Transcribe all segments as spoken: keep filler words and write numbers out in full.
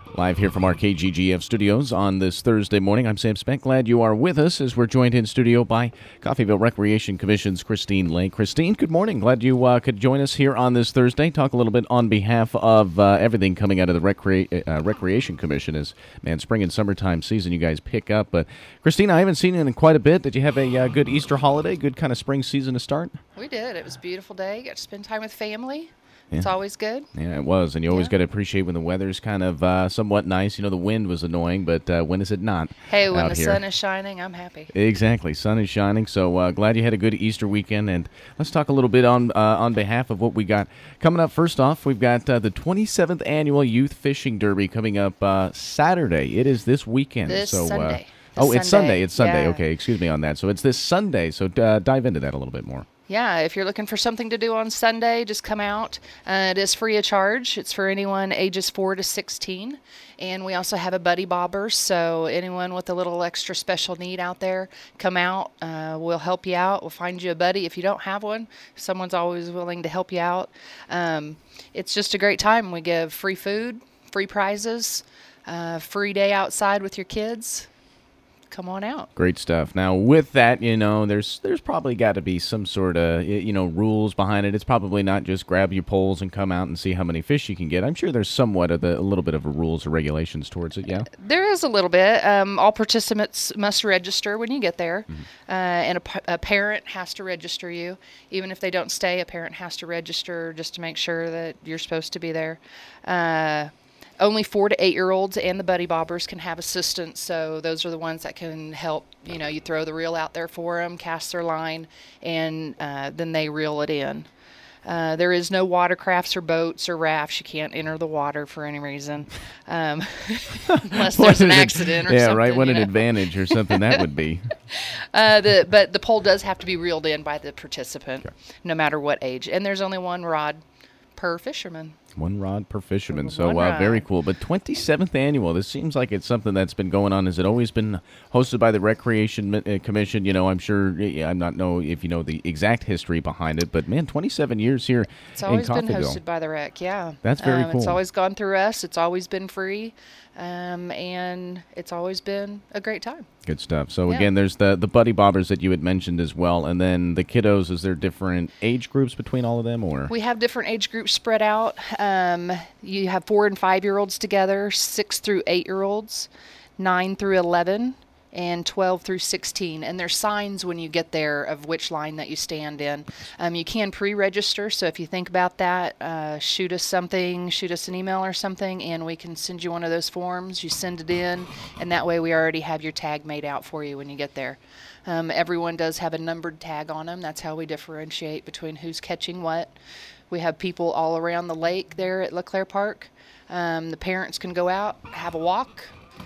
Live here from our K G G F studios on this Thursday morning. I'm Sam Speck. Glad you are with us as we're joined in studio by Coffeyville Recreation Commission's Christine Lake. Christine, good morning. Glad you uh, could join us here on this Thursday. Talk a little bit on behalf of uh, everything coming out of the Recre- uh, Recreation Commission as, man, spring and summertime season you guys pick up. But, Christine, I haven't seen you in quite a bit. Did you have a uh, good Easter holiday, good kind of spring season to start? We did. It was a beautiful day. Got to spend time with family. Yeah. It's always good. Yeah, it was, and you always Yeah. got to appreciate when the weather's kind of uh, somewhat nice. You know, the wind was annoying, but uh, when is it not? Hey, when out the here? sun is shining, I'm happy. Exactly, sun is shining. So uh, glad you had a good Easter weekend, and let's talk a little bit on uh, on behalf of what we got coming up. First off, we've got uh, the twenty-seventh annual Youth Fishing Derby coming up uh, Saturday. It is this weekend. This so, Sunday. Uh, oh, This it's Sunday. Sunday. It's Sunday. Yeah. Okay, excuse me on that. So it's this Sunday. So uh, dive into that a little bit more. Yeah, if you're looking for something to do on Sunday, just come out. Uh, it is free of charge. It's for anyone ages four to sixteen. And we also have a buddy bobber, so anyone with a little extra special need out there, come out. Uh, we'll help you out. We'll find you a buddy. If you don't have one, someone's always willing to help you out. Um, it's just a great time. We give free food, free prizes, uh, free day outside with your kids. Come on out. Great stuff. Now, with that, you know, there's there's probably got to be some sort of, you know, rules behind it. It's probably not just grab your poles and come out and see how many fish you can get. I'm sure there's somewhat of the, a little bit of a rules or regulations towards it, yeah? There is a little bit. Um, all participants must register when you get there, Mm-hmm. uh, and a, pa- a parent has to register you. Even if they don't stay, a parent has to register just to make sure that you're supposed to be there. Uh, Only four to eight year olds and the buddy bobbers can have assistance, so those are the ones that can help. You know, you throw the reel out there for them, cast their line, and uh, then they reel it in. Uh, there is no watercrafts or boats or rafts. You can't enter the water for any reason, um, unless there's an What an- accident or yeah, something. right. What you an know? advantage or something that would be. Uh, the, but the pole does have to be reeled in by the participant, no matter what age. And there's only one rod per fisherman. One rod per fisherman. So One uh, very rod. cool. But twenty-seventh annual, this seems like it's something that's been going on. Has it always been hosted by the Recreation uh, Commission? You know, I'm sure, yeah, I'm not know if you know the exact history behind it, but man, twenty-seven years here It's in always been Coffeyville. hosted by the rec, yeah. That's very um, It's cool. always gone through us. It's always been free, um, and it's always been a great time. Good stuff. So Yeah. again, there's the the buddy bobbers that you had mentioned as well, and then the kiddos. Is there different age groups between all of them, or We have different age groups spread out. Um, you have four and five year olds together, six through eight year olds, nine through eleven, and twelve through sixteen. And there's signs when you get there of which line that you stand in. Um, you can pre-register, so if you think about that, uh, shoot us something, shoot us an email or something, and we can send you one of those forms. You send it in, and that way we already have your tag made out for you when you get there. Um, everyone does have a numbered tag on them. That's how we differentiate between who's catching what. We have people all around the lake there at LeClaire Park. Um, the parents can go out, have a walk,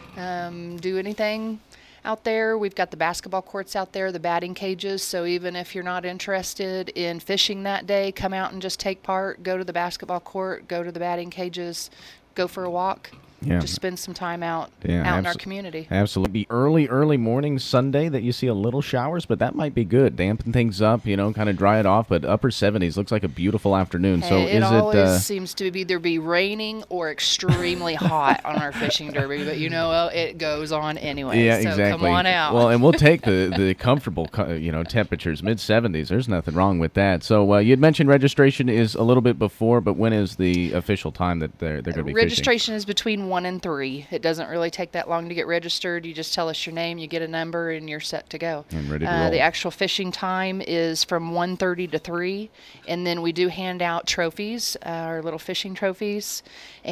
um, do anything out there. We've got the basketball courts out there, the batting cages. So even if you're not interested in fishing that day, come out and just take part. Go to the basketball court, go to the batting cages, go for a walk. Yeah. Just spend some time out Yeah, out in our abso- community. absolutely be early, early morning Sunday that you see a little showers, but that might be good. Dampen things up, you know, kind of dry it off. But upper seventies looks like a beautiful afternoon. so Hey, it is always it? Uh, seems to be either be raining or extremely hot on our fishing derby, but you know uh, it goes on anyway. Yeah, so exactly. come on out. Well, and we'll take the, the comfortable, co- you know, temperatures, mid seventies. There's nothing wrong with that. So uh, you had mentioned registration is a little bit before, but when is the official time that they're they're going to be fishing? Registration is between one and three. It doesn't really take that long to get registered. You just tell us your name, you get a number, and you're set to go. And ready to uh, roll. The actual fishing time is from one thirty to three, and then we do hand out trophies, uh, our little fishing trophies,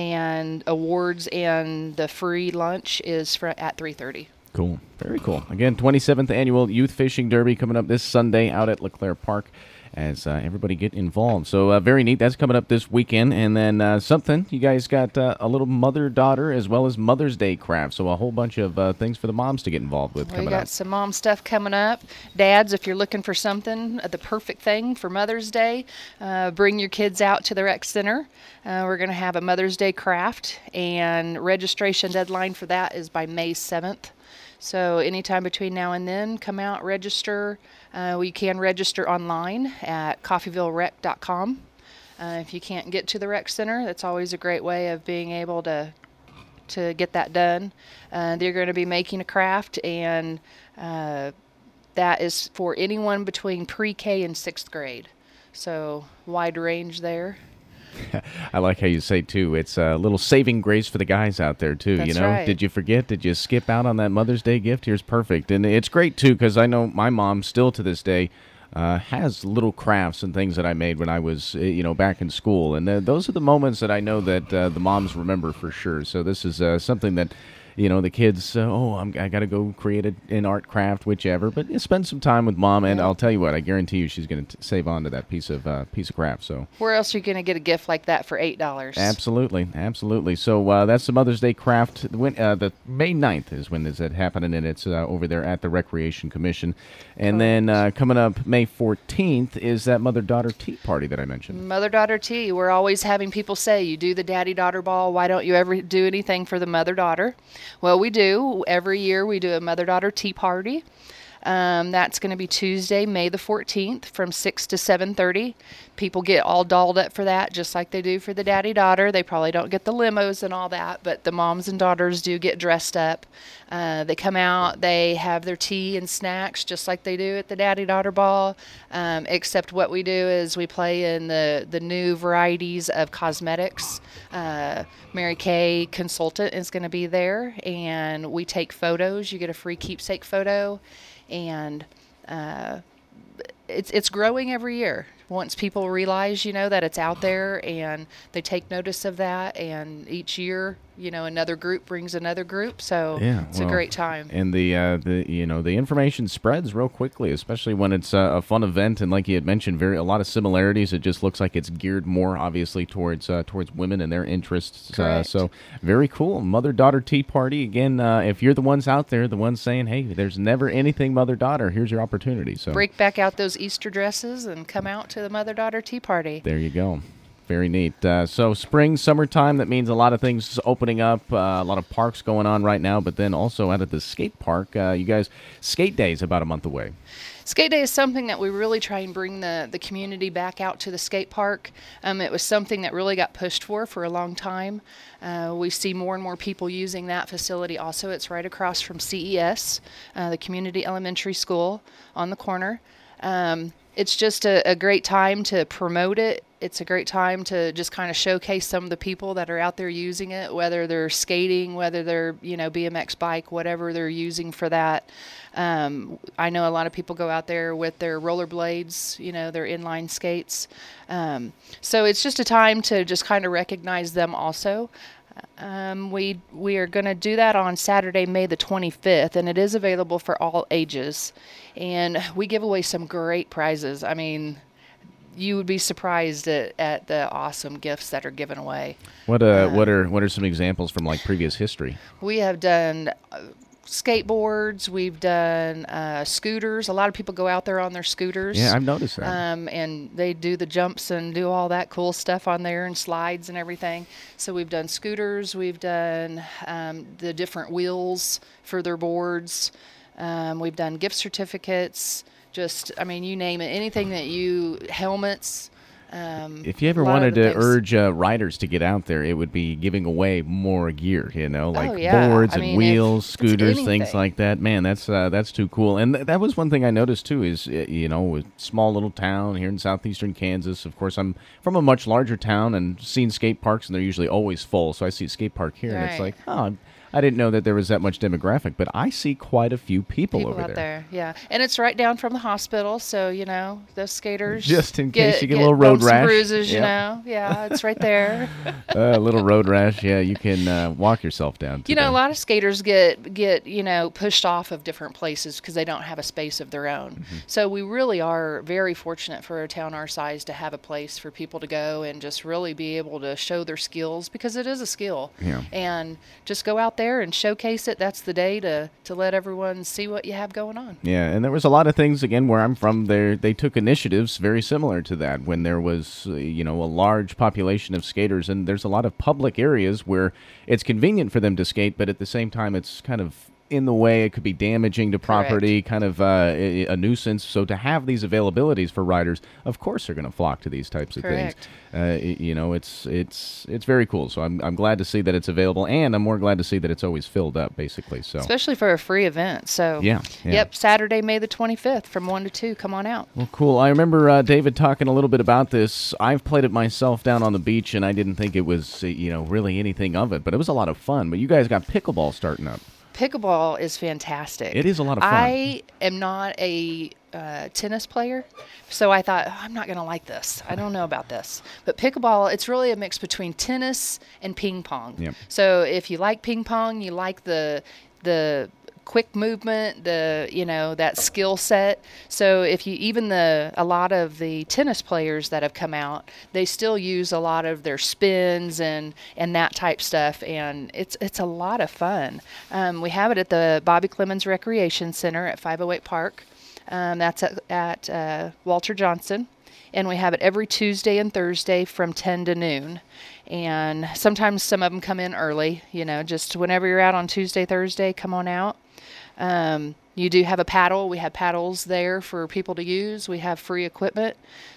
and awards, and the free lunch is for, at three thirty. Cool. Very cool. Again, twenty-seventh Annual Youth Fishing Derby coming up this Sunday out at LeClaire Park as uh, everybody get involved. So uh, very neat. That's coming up this weekend. And then uh, something, you guys got uh, a little mother-daughter as well as Mother's Day craft. So a whole bunch of uh, things for the moms to get involved with We coming got up. some mom stuff coming up. Dads, if you're looking for something, uh, the perfect thing for Mother's Day, uh, bring your kids out to the rec center. Uh, we're going to have a Mother's Day craft, and registration deadline for that is by May seventh. So anytime between now and then, come out, register. Uh, we can register online at coffeyville rec dot com. Uh, if you can't get to the rec center, that's always a great way of being able to to get that done. Uh, they're going to be making a craft, and uh, that is for anyone between pre-K and sixth grade. So wide range there. I like how you say, too, it's a little saving grace for the guys out there, too. That's you know, right. Did you forget? Did you skip out on that Mother's Day gift? Here's perfect. And it's great, too, because I know my mom still to this day uh, has little crafts and things that I made when I was, uh, you know, back in school. And uh, those are the moments that I know that uh, the moms remember for sure. So this is uh, something that, you know, the kids, uh, oh, I'm, I got to go create a, an art craft, whichever. But you spend some time with mom, and Yeah. I'll tell you what, I guarantee you she's going to save on to that piece of uh, piece of craft. So Where else are you going to get a gift like that for eight dollars? absolutely, absolutely. So uh, that's the Mother's Day craft. When, uh, the May ninth is when is it happening, and it's uh, over there at the Recreation Commission. And then uh, coming up May fourteenth is that Mother-Daughter Tea Party that I mentioned. Mother-daughter tea. We're always having people say, you do the daddy-daughter ball. Why don't you ever do anything for the mother-daughter? Well, we do. Every year we do a mother-daughter tea party. Um, that's going to be Tuesday, May the fourteenth from six to seven thirty. People get all dolled up for that, just like they do for the daddy-daughter. They probably don't get the limos and all that, but the moms and daughters do get dressed up. Uh, they come out, they have their tea and snacks, just like they do at the daddy-daughter ball, um, except what we do is we play in the, the new varieties of cosmetics. Uh, Mary Kay Consultant is going to be there, and we take photos. You get a free keepsake photo. And uh, it's it's growing every year. Once people realize, you know, that it's out there, and they take notice of that, and each year, you know, another group brings another group, so Yeah, it's well, a great time. And the uh, the you know the information spreads real quickly, especially when it's uh, a fun event. And like you had mentioned, very a lot of similarities. It just looks like it's geared more obviously towards uh, towards women and their interests. Uh, Correct. so very cool. Mother-daughter tea party again. Uh, if you're the ones out there, the ones saying, "Hey, there's never anything mother-daughter," here's your opportunity. So Break back out those Easter dresses and come out to the mother-daughter tea party. there you go. Very neat. Uh, so spring, summertime, that means a lot of things opening up, uh, a lot of parks going on right now, but then also out at the skate park, uh, you guys, Skate Day is about a month away. Skate Day is something that we really try and bring the, the community back out to the skate park. Um, it was something that really got pushed for for a long time. Uh, we see more and more people using that facility also. It's right across from C E S, uh, the Community Elementary School on the corner. Um, it's just a, a great time to promote it. It's a great time to just kind of showcase some of the people that are out there using it, whether they're skating, whether they're, you know, B M X bike, whatever they're using for that. Um, I know a lot of people go out there with their rollerblades, you know, their inline skates. Um, so it's just a time to just kind of recognize them also. Um, we we are going to do that on Saturday, May the twenty-fifth, and it is available for all ages. And we give away some great prizes. I mean, you would be surprised at, at the awesome gifts that are given away. What uh, what are what are some examples from like previous history? We have done uh, skateboards. We've done uh, scooters. A lot of people go out there on their scooters. Yeah, I've noticed that. Um, and they do the jumps and do all that cool stuff on there and slides and everything. So we've done scooters. We've done um, the different wheels for their boards. Um, we've done gift certificates. Just, I mean, you name it. Anything that you, helmets. Um, If you ever a lot of wanted the to things- urge uh, riders to get out there, it would be giving away more gear, you know, like Oh, yeah. boards I and mean, if wheels, it's scooters, things anything. like that. Man, that's uh, that's too cool. And th- that was one thing I noticed too is, uh, you know, a small little town here in southeastern Kansas. Of course, I'm from a much larger town and seen skate parks, and they're usually always full. So I see a skate park here, and it's Right. like, oh, I didn't know that there was that much demographic, but I see quite a few people, people over out there. there. Yeah, and it's right down from the hospital, so you know those skaters. Just in case you get a little road bumps and rash. bruises, you Yep. know. Yeah, it's right there. uh, a little road rash, yeah, you can uh, walk yourself down. You know, today. a lot of skaters get get you know pushed off of different places because they don't have a space of their own. Mm-hmm. So we really are very fortunate for a town our size to have a place for people to go and just really be able to show their skills, because it is a skill. Yeah. And just go out there and showcase it. That's the day to to let everyone see what you have going on. Yeah, and there was a lot of things, again, where I'm from, there they took initiatives very similar to that when there was, uh, you know, a large population of skaters, and there's a lot of public areas where it's convenient for them to skate, but at the same time it's kind of in the way. It could be damaging to property, Correct. kind of uh, a, a nuisance. So to have these availabilities for riders, of course they're going to flock to these types of Correct. things. Uh, it, you know, it's it's it's very cool. So I'm I'm glad to see that it's available, and I'm more glad to see that it's always filled up, basically. So especially for a free event. So yeah, yeah. Yep, Saturday, May the twenty-fifth, from one to two. Come on out. Well, cool. I remember uh, David talking a little bit about this. I've played it myself down on the beach, and I didn't think it was uh, you know really anything of it, but it was a lot of fun. But you guys got pickleball starting up. Pickleball is fantastic. It is a lot of fun. I am not a uh, tennis player, so I thought, oh, I'm not going to like this. I don't know about this. But pickleball, it's really a mix between tennis and ping pong. Yep. So if you like ping pong, you like the the quick movement, the you know that skill set. So if you even the a lot of the tennis players that have come out, they still use a lot of their spins and and that type stuff, and it's it's a lot of fun. Um, we have it at the Bobby Clemens Recreation Center at five oh eight Park. Um, that's at, at uh, Walter Johnson. And we have it every Tuesday and Thursday from ten to noon. And sometimes some of them come in early, you know, just whenever you're out on Tuesday, Thursday, come on out. Um, you do have a paddle. We have paddles there for people to use. We have free equipment.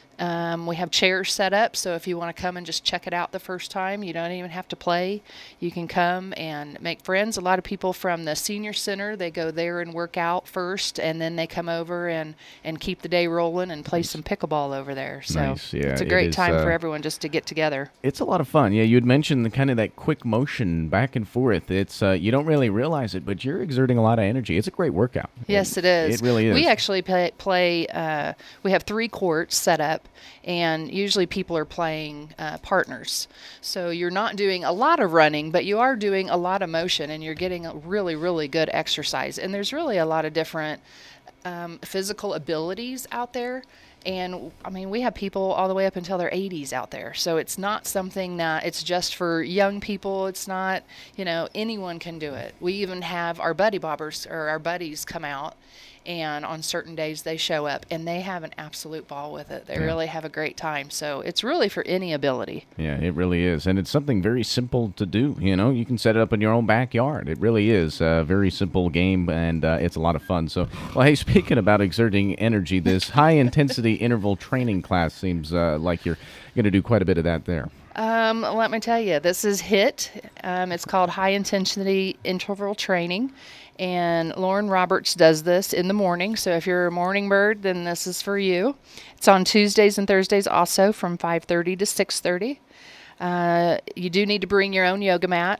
Um, we have chairs set up, so if you want to come and just check it out the first time, you don't even have to play. You can come and make friends. A lot of people from the senior center, they go there and work out first, and then they come over and, and keep the day rolling and play some pickleball over there. So nice. Yeah, it's a great it is, time uh, for everyone just to get together. It's a lot of fun. Yeah, you had mentioned the kind of that quick motion back and forth. It's uh, you don't really realize it, but you're exerting a lot of energy. It's a great workout. Yes, it, it is. It really is. We actually play, play uh, we have three courts set up, and usually people are playing uh, partners. So you're not doing a lot of running, but you are doing a lot of motion, and you're getting a really, really good exercise. And there's really a lot of different um, physical abilities out there. And, I mean, we have people all the way up until their eighties out there. So it's not something that it's just for young people. It's not, you know, anyone can do it. We even have our buddy bobbers or our buddies come out, and on certain days they show up, and they have an absolute ball with it. They yeah. really have a great time. So it's really for any ability. Yeah, it really is. And it's something very simple to do. You know, you can set it up in your own backyard. It really is a very simple game, and uh, it's a lot of fun. So, well, hey, speaking about exerting energy, this high-intensity interval training class seems uh, like you're going to do quite a bit of that there. Um, let me tell you, this is HIIT. Um, it's called High Intensity Interval Training. And Lauren Roberts does this in the morning. So if you're a morning bird, then this is for you. It's on Tuesdays and Thursdays also from five thirty to six thirty. Uh, you do need to bring your own yoga mat.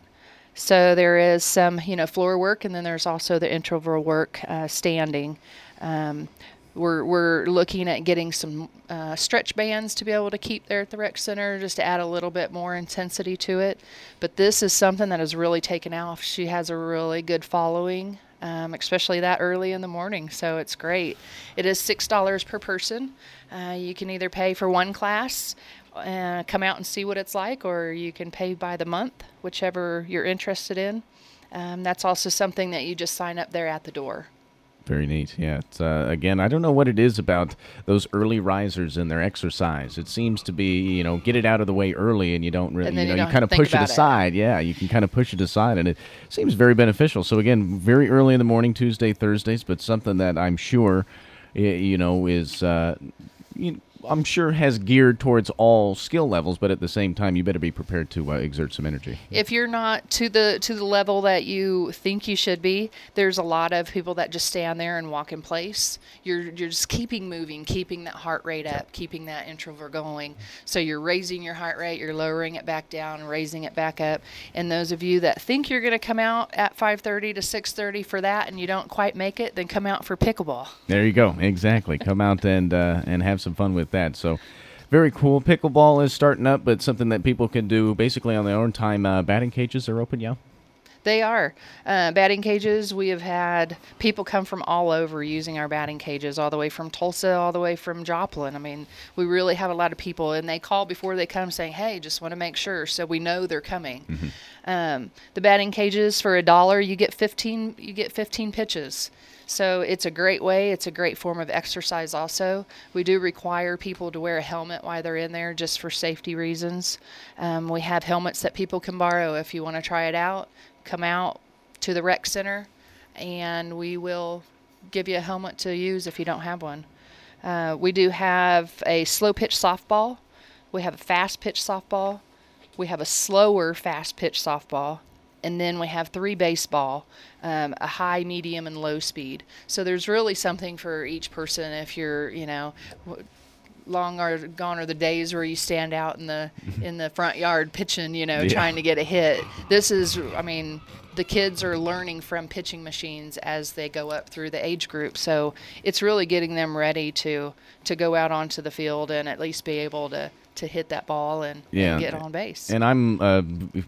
So there is some, you know, floor work, and then there's also the interval work uh, standing. Um, We're we're looking at getting some uh, stretch bands to be able to keep there at the rec center, just to add a little bit more intensity to it. But this is something that has really taken off. She has a really good following, um, especially that early in the morning. So it's great. It is six dollars per person. Uh, you can either pay for one class, uh, come out and see what it's like, or you can pay by the month, whichever you're interested in. Um, that's also something that you just sign up there at the door. Very neat. Yeah. It's, uh, again, I don't know what it is about those early risers and their exercise. It seems to be, you know, get it out of the way early, and you don't really, And then you know, you you, don't kind of think push it about it. aside. Yeah, you can kind of push it aside, and it seems very beneficial. So again, very early in the morning, Tuesday, Thursdays, but something that I'm sure, y- you know, is, uh, you, I'm sure has geared towards all skill levels, but at the same time, you better be prepared to uh, exert some energy. If you're not to the to the level that you think you should be, there's a lot of people that just stand there and walk in place. You're you're just keeping moving, keeping that heart rate up, keeping that interval going. So you're raising your heart rate, you're lowering it back down, raising it back up. And those of you that think you're going to come out at five thirty to six thirty for that and you don't quite make it, then come out for pickleball. There you go. Exactly. Come out and uh, and have some fun with that. So very cool. Pickleball is starting up, but something that people can do basically on their own time. Uh, batting cages are open, yeah? They are. Uh, batting cages, we have had people come from all over using our batting cages, all the way from Tulsa, all the way from Joplin. I mean, we really have a lot of people, and they call before they come saying, hey, just want to make sure, so we know they're coming. Mm-hmm. Um, the batting cages, for a dollar, you get fifteen, you get fifteen pitches. So it's a great way. It's a great form of exercise also. We do require people to wear a helmet while they're in there just for safety reasons. Um, we have helmets that people can borrow if you want to try it out. Come out to the rec center. and we will give you a helmet to use if you don't have one. Uh, we do have a slow pitch softball. We have a fast pitch softball. We have a slower fast pitch softball. And then we have three baseball, um, a high, medium, and low speed. So there's really something for each person. If you're, you know, long are gone are the days where you stand out in the in the front yard pitching, you know, yeah. trying to get a hit. This is, I mean, the kids are learning from pitching machines as they go up through the age group. So it's really getting them ready to to go out onto the field and at least be able to to hit that ball and, yeah. and get on base. And I'm. Uh,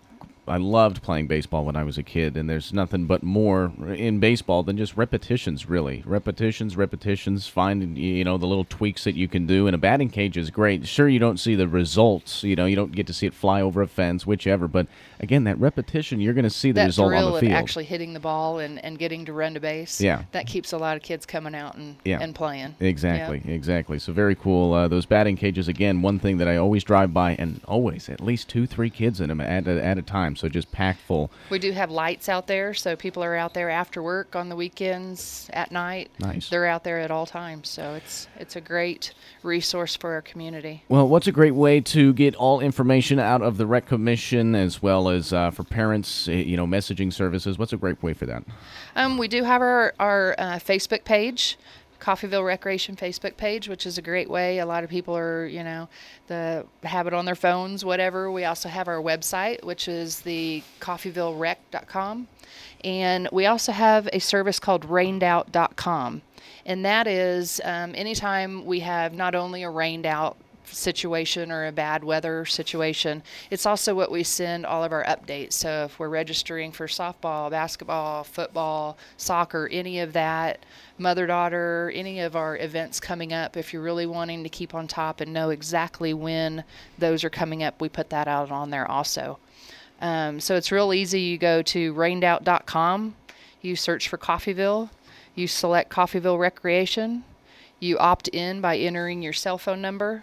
I loved playing baseball when I was a kid, and there's nothing but more in baseball than just repetitions, really. Repetitions, repetitions, find, you know, the little tweaks that you can do, and a batting cage is great. Sure, you don't see the results, you know, you don't get to see it fly over a fence, whichever, but again, that repetition, you're going to see the that result on the thrill field. of actually hitting the ball and, and getting to run to base, yeah. that keeps a lot of kids coming out and, yeah. and playing. Exactly, yeah. exactly. So very cool. Uh, those batting cages, again, one thing that I always drive by, and always at least two, three kids in them at a, at a time, so just packed full. We do have lights out there, so people are out there after work on the weekends, at night. Nice. They're out there at all times, so it's it's a great resource for our community. Well, what's a great way to get all information out of the Rec Commission, as well as uh, for parents, you know, messaging services? What's a great way for that? Um, we do have our, our uh, Facebook page, Coffeyville Recreation Facebook page, which is a great way. A lot of people are, you know, the have it on their phones, whatever. We also have our website, which is the coffeyville rec dot com. And we also have a service called rained out dot com. And that is um, anytime we have not only a rained out situation or a bad weather situation, it's also what we send all of our updates. So if we're registering for softball, basketball, football, soccer, any of that, mother-daughter, any of our events coming up, if you're really wanting to keep on top and know exactly when those are coming up, we put that out on there also. Um, so it's real easy. You go to rained out dot com, you search for Coffeyville, you select Coffeyville Recreation, you opt in by entering your cell phone number,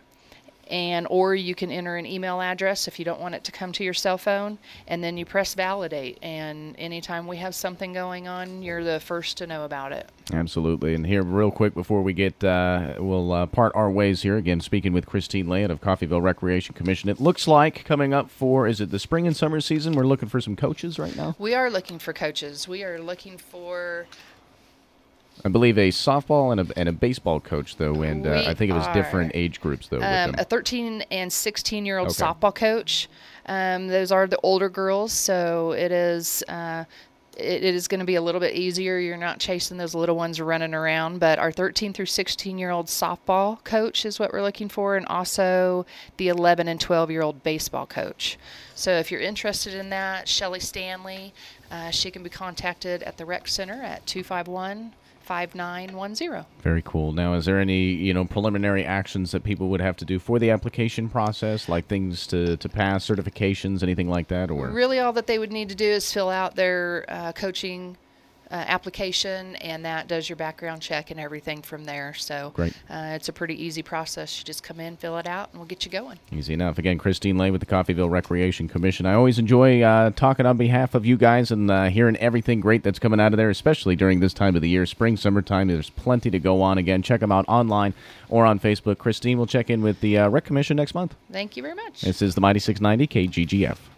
and or you can enter an email address if you don't want it to come to your cell phone, and then you press validate, and anytime we have something going on, you're the first to know about it. Absolutely. And here real quick before we get uh, we'll uh, part our ways here, again speaking with Christine Lay of Coffeyville Recreation Commission. It looks like coming up for, is it the spring and summer season, we're looking for some coaches right now? We are looking for coaches. We are looking for, I believe, a softball and a, and a baseball coach, though, and uh, We I think it was are. different age groups, though. with um, them. a thirteen and sixteen year old Okay. softball coach. Um, those are the older girls, so it is uh, it, it is going to be a little bit easier. You're not chasing those little ones running around, but our thirteen through sixteen year old softball coach is what we're looking for, and also the eleven and twelve year old baseball coach. So if you're interested in that, Shelly Stanley, uh, she can be contacted at the rec center at two five one, five nine one zero. Very cool. Now, is there any, you know, preliminary actions that people would have to do for the application process, like things to, to pass, certifications, anything like that? Or Really, all that they would need to do is fill out their uh, coaching uh, application, and that does your background check and everything from there. So Great. Uh, it's a pretty easy process. You just come in, fill it out, and we'll get you going. Easy enough. Again, Christine Lay with the Coffeyville Recreation Commission. I always enjoy uh, talking on behalf of you guys and uh, hearing everything great that's coming out of there, especially during this time of the year, spring, summertime. There's plenty to go on. Again, check them out online or on Facebook. Christine will check in with the uh, Rec Commission next month. Thank you very much. This is the Mighty six ninety K G G F.